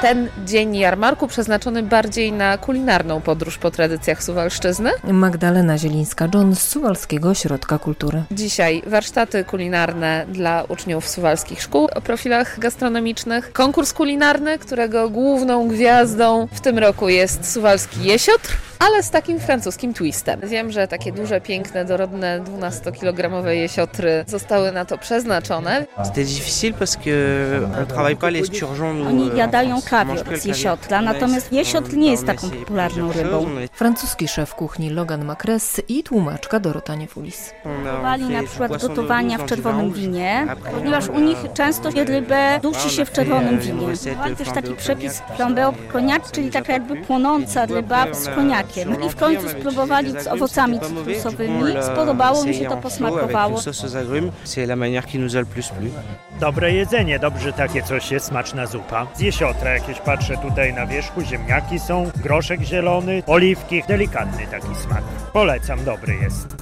ten dzień jarmarku przeznaczony bardziej na kulinarną podróż po tradycjach Suwalszczyzny. Magdalena Zielińska-John z Suwalskiego Ośrodka Kultury. Dzisiaj warsztaty kulinarne dla uczniów suwalskich szkół o profilach gastronomicznych. Konkurs kulinarny, którego główną gwiazdą w tym roku jest suwalski jesiotr, ale z takim francuskim twistem. Wiem, że takie duże, piękne, dorodne 12-kilogramowe jesiotry zostały na to przeznaczone. Oni jadają kawior z jesiotra, natomiast jesiotr nie jest taką popularną rybą. Francuski szef kuchni Logan Macres i tłumaczka Dorota Niefulis. Próbowali na przykład gotowania w czerwonym winie, ponieważ u nich często rybę dusi się w czerwonym winie. Mamy też taki przepis flambé au cognac, czyli taka jakby płonąca ryba z koniakiem. I w końcu spróbowali z owocami cytrusowymi. Spodobało mi się to, posmakowało. Dobre jedzenie, dobrze takie coś jest, smaczna zupa. Z jesiotra jakieś patrzę tutaj na wierzchu, ziemniaki są, groszek zielony, oliwki, delikatny taki smak. Polecam, dobry jest.